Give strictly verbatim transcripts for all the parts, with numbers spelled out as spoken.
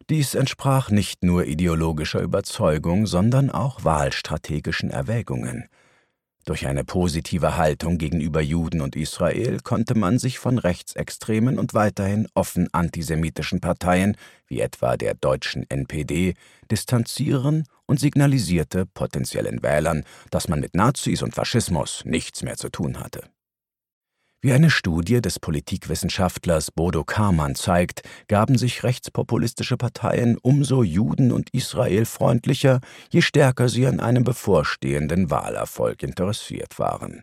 Dies entsprach nicht nur ideologischer Überzeugung, sondern auch wahlstrategischen Erwägungen. Durch eine positive Haltung gegenüber Juden und Israel konnte man sich von rechtsextremen und weiterhin offen antisemitischen Parteien, wie etwa der deutschen N P D, distanzieren und signalisierte potenziellen Wählern, dass man mit Nazis und Faschismus nichts mehr zu tun hatte. Wie eine Studie des Politikwissenschaftlers Bodo Kamann zeigt, gaben sich rechtspopulistische Parteien umso juden- und israelfreundlicher, je stärker sie an einem bevorstehenden Wahlerfolg interessiert waren.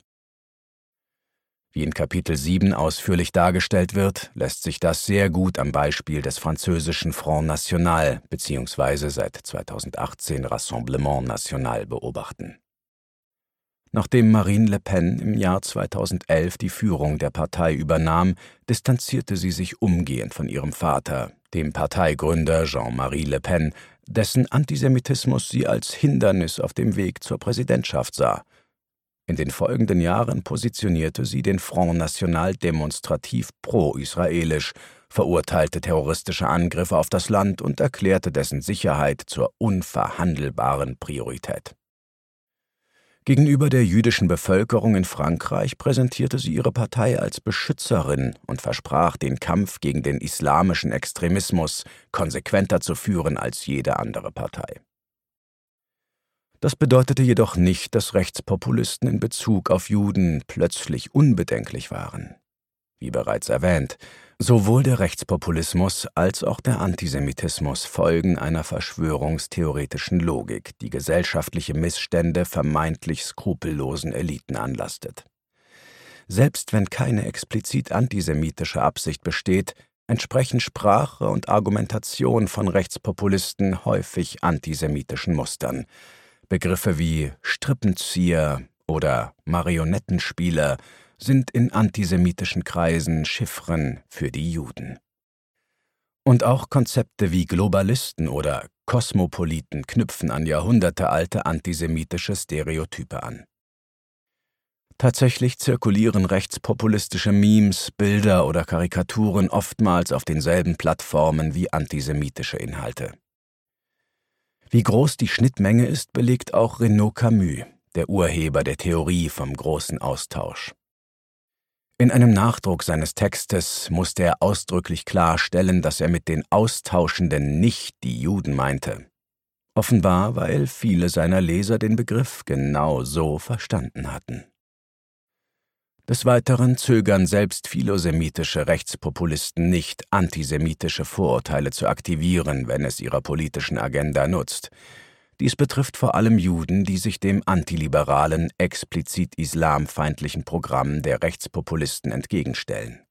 Wie in Kapitel sieben ausführlich dargestellt wird, lässt sich das sehr gut am Beispiel des französischen Front National bzw. seit zweitausendachtzehn Rassemblement National beobachten. Nachdem Marine Le Pen im Jahr zweitausendelf die Führung der Partei übernahm, distanzierte sie sich umgehend von ihrem Vater, dem Parteigründer Jean-Marie Le Pen, dessen Antisemitismus sie als Hindernis auf dem Weg zur Präsidentschaft sah. In den folgenden Jahren positionierte sie den Front National demonstrativ pro-israelisch, verurteilte terroristische Angriffe auf das Land und erklärte dessen Sicherheit zur unverhandelbaren Priorität. Gegenüber der jüdischen Bevölkerung in Frankreich präsentierte sie ihre Partei als Beschützerin und versprach, den Kampf gegen den islamischen Extremismus konsequenter zu führen als jede andere Partei. Das bedeutete jedoch nicht, dass Rechtspopulisten in Bezug auf Juden plötzlich unbedenklich waren. Wie bereits erwähnt, sowohl der Rechtspopulismus als auch der Antisemitismus folgen einer verschwörungstheoretischen Logik, die gesellschaftliche Missstände vermeintlich skrupellosen Eliten anlastet. Selbst wenn keine explizit antisemitische Absicht besteht, entsprechen Sprache und Argumentation von Rechtspopulisten häufig antisemitischen Mustern. Begriffe wie Strippenzieher oder Marionettenspieler sind in antisemitischen Kreisen Chiffren für die Juden. Und auch Konzepte wie Globalisten oder Kosmopoliten knüpfen an jahrhundertealte antisemitische Stereotype an. Tatsächlich zirkulieren rechtspopulistische Memes, Bilder oder Karikaturen oftmals auf denselben Plattformen wie antisemitische Inhalte. Wie groß die Schnittmenge ist, belegt auch Renaud Camus, der Urheber der Theorie vom großen Austausch. In einem Nachdruck seines Textes musste er ausdrücklich klarstellen, dass er mit den Austauschenden nicht die Juden meinte. Offenbar, weil viele seiner Leser den Begriff genau so verstanden hatten. Des Weiteren zögern selbst philosemitische Rechtspopulisten nicht, antisemitische Vorurteile zu aktivieren, wenn es ihrer politischen Agenda nutzt. Dies betrifft vor allem Juden, die sich dem antiliberalen, explizit islamfeindlichen Programm der Rechtspopulisten entgegenstellen.